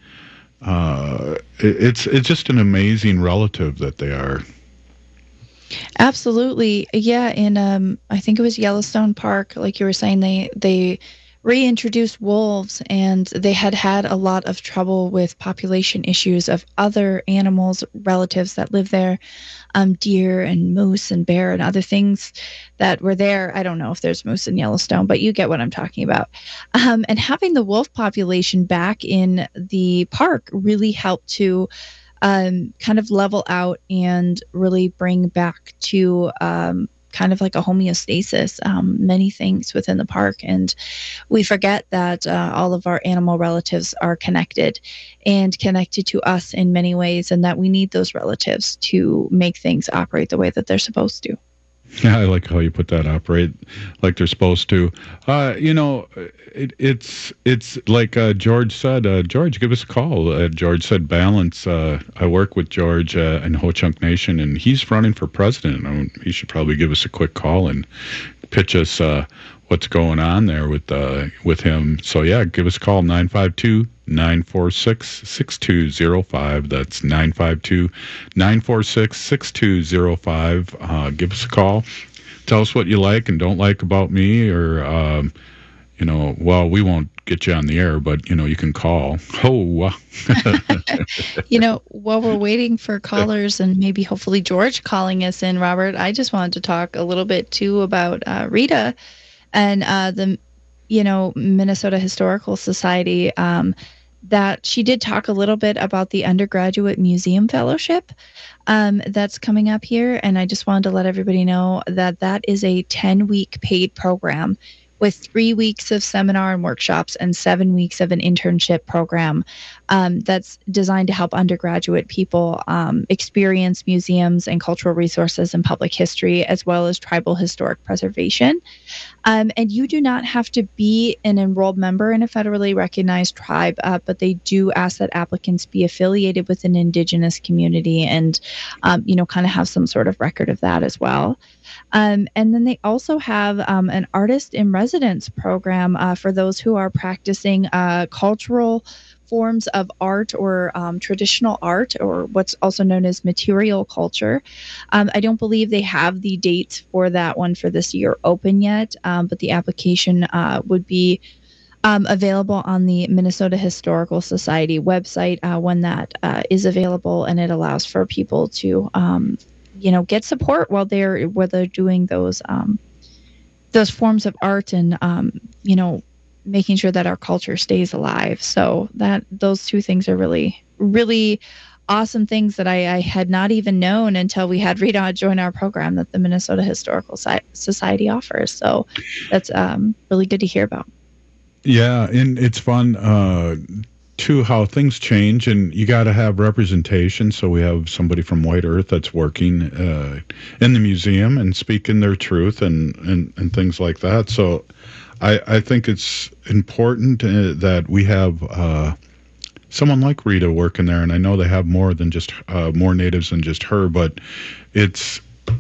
It's just an amazing relative that they are. Absolutely. Yeah. And I think it was Yellowstone Park, like you were saying, they reintroduced wolves, and they had a lot of trouble with population issues of other animals, relatives that live there, deer and moose and bear and other things that were there. I don't know if there's moose in Yellowstone, but you get what I'm talking about. And having the wolf population back in the park really helped to kind of level out and really bring back to kind of like a homeostasis, many things within the park. And we forget that all of our animal relatives are connected and connected to us in many ways, and that we need those relatives to make things operate the way that they're supposed to. Yeah, I like how you put that, operate like they're supposed to. It's like George said. George, give us a call. George said balance. I work with George in Ho Chunk Nation, and he's running for president. He should probably give us a quick call and pitch us what's going on there with him. So yeah, give us a call, 952-946-6205. That's 952-946-6205. Give us a call. Tell us what you like and don't like about me, or well, we won't get you on the air, but you can call. While we're waiting for callers and maybe hopefully George calling us in, Robert, I just wanted to talk a little bit too about Rita and the Minnesota Historical Society, that she did talk a little bit about the undergraduate museum fellowship that's coming up here. And I just wanted to let everybody know that that is a 10-week paid program with 3 weeks of seminar and workshops and 7 weeks of an internship program that's designed to help undergraduate people experience museums and cultural resources and public history, as well as tribal historic preservation. And you do not have to be an enrolled member in a federally recognized tribe, but they do ask that applicants be affiliated with an indigenous community and, kind of have some sort of record of that as well. And then they also have an artist in residence program for those who are practicing cultural forms of art or traditional art, or what's also known as material culture. I don't believe they have the dates for that one for this year open yet, but the application would be available on the Minnesota Historical Society website when that is available, and it allows for people to get support while they're doing those forms of art and making sure that our culture stays alive. So those two things are really, really awesome things that I had not even known until we had Rita join our program that the Minnesota Historical Society offers. So that's really good to hear about. Yeah, and it's fun too how things change, and you got to have representation. So we have somebody from White Earth that's working in the museum and speaking their truth and things like that. So I think it's important that we have someone like Rita working there, and I know they have more than just more natives than just her, but it's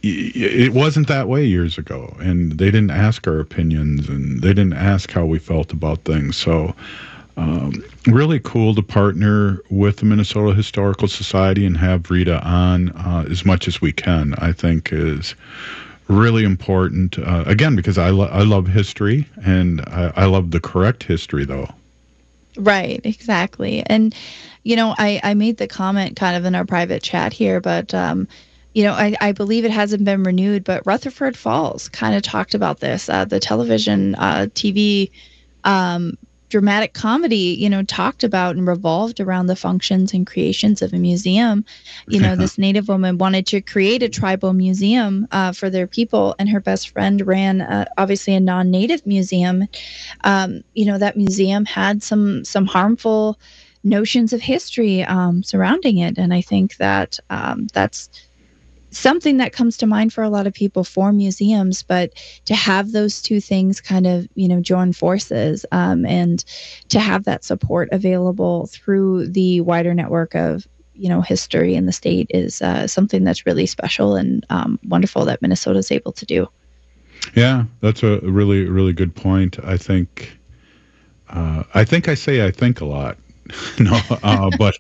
it wasn't that way years ago, and they didn't ask our opinions, and they didn't ask how we felt about things. So really cool to partner with the Minnesota Historical Society and have Rita on as much as we can, I think is really important. Again, because I love history, and I love the correct history, though. Right, exactly. And, I made the comment kind of in our private chat here, but I believe it hasn't been renewed, but Rutherford Falls kind of talked about this. The television, TV, dramatic comedy, talked about and revolved around the functions and creations of a museum. This Native woman wanted to create a tribal museum for their people, and her best friend ran, obviously, a non-Native museum. That museum had some harmful notions of history surrounding it, and I think that that's something that comes to mind for a lot of people for museums, but to have those two things kind of, join forces and to have that support available through the wider network of, history in the state is something that's really special and wonderful that Minnesota is able to do. Yeah, that's a really, really good point. I think I think a lot. No, but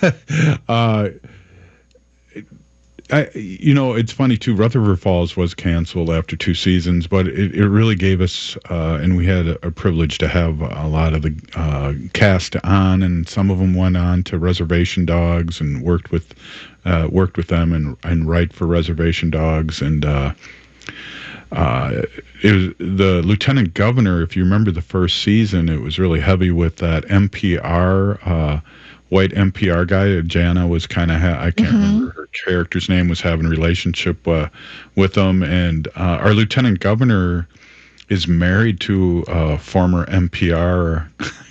it's funny too. Rutherford Falls was canceled after 2 seasons, but it really gave us, and we had a privilege to have a lot of the cast on, and some of them went on to Reservation Dogs and worked with them and write for Reservation Dogs, and it was the Lieutenant Governor. If you remember the first season, it was really heavy with that NPR. White NPR guy. Jana was kind of, I can't remember her character's name, was having a relationship with them. And our Lieutenant Governor is married to a former NPR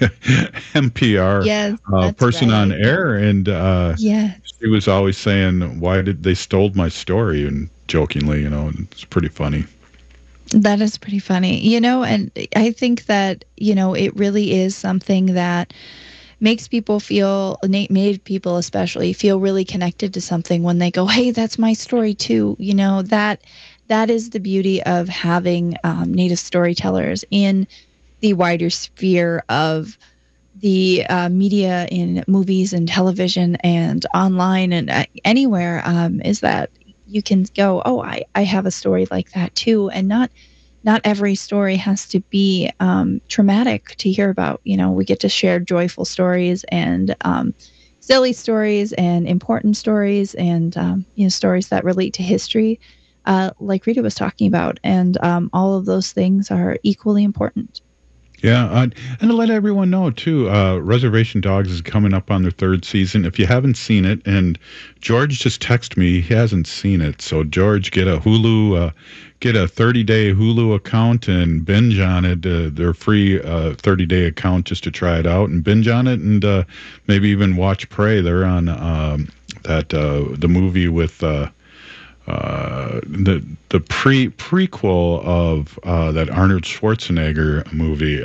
person on air. And she was always saying, why did they stole my story? And jokingly, it's pretty funny. That is pretty funny, and I think that, it really is something that makes people feel, Native people especially, feel really connected to something when they go, hey, that's my story too. That is the beauty of having Native storytellers in the wider sphere of the media, in movies and television and online and anywhere, is that you can go, oh, I have a story like that too. And not every story has to be traumatic to hear about. We get to share joyful stories and silly stories and important stories and, stories that relate to history, like Rita was talking about. And all of those things are equally important. Yeah, and to let everyone know, too, Reservation Dogs is coming up on their 3rd season. If you haven't seen it, and George just texted me, he hasn't seen it. So, George, get a 30-day Hulu account and binge on it. Their free 30-day account just to try it out and binge on it, and maybe even watch Prey. They're on the movie with the prequel of that Arnold Schwarzenegger movie.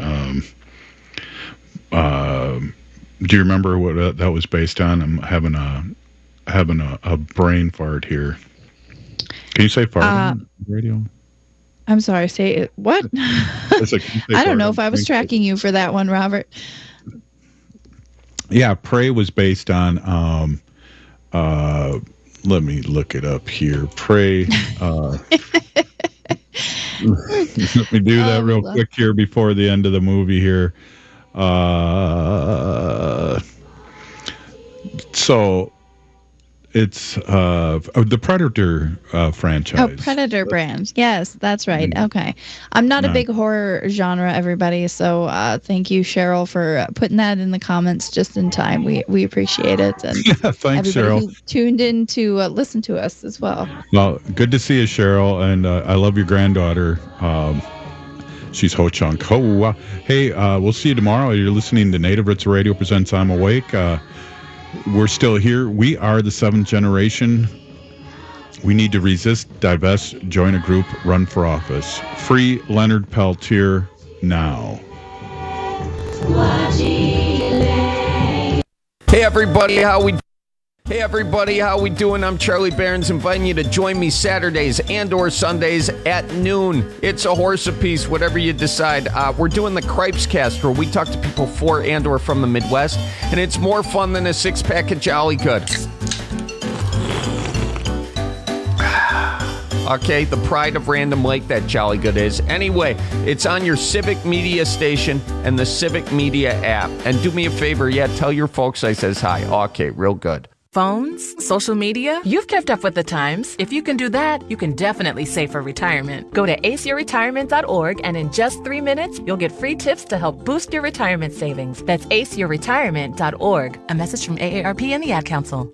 Do you remember what that was based on? I'm having a brain fart here. Can you say fart on the radio? I'm sorry. Say it. What? I don't know if I was tracking you for that one, Robert. Yeah, Prey was based on. Let me look it up here. Prey. Let me do that real quick here before the end of the movie here. So it's the Predator franchise. Oh, Predator brand. Yes, that's right. Okay. I'm not a big horror genre, everybody, so thank you, Cheryl, for putting that in the comments just in time. We appreciate it. And thanks, Cheryl. Who tuned in to listen to us as well. Well, good to see you, Cheryl, and I love your granddaughter. She's Ho Chunk. Hey, we'll see you tomorrow. You're listening to Native Roots Radio presents I'm Awake. We're still here. We are the 7th generation. We need to resist, divest, join a group, run for office. Free Leonard Peltier now. Hey, everybody. Hey everybody, how we doing? I'm Charlie Behrens, inviting you to join me Saturdays and or Sundays at noon. It's a horse apiece, whatever you decide. We're doing the Cripes Cast, where we talk to people for and or from the Midwest, and it's more fun than a six-pack of Jolly Good. Okay, the pride of Random Lake, that Jolly Good is. Anyway, it's on your Civic Media station and the Civic Media app. And do me a favor, tell your folks I says hi. Okay, real good. Phones, social media, you've kept up with the times. If you can do that, you can definitely save for retirement. Go to aceyourretirement.org, and in just 3 minutes, you'll get free tips to help boost your retirement savings. That's aceyourretirement.org. A message from AARP and the Ad Council.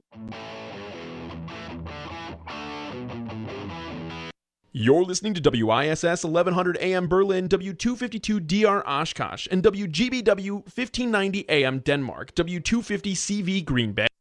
You're listening to WISS 1100 AM Berlin, W252 DR Oshkosh, and WGBW 1590 AM Denmark, W250 CV Green Bay.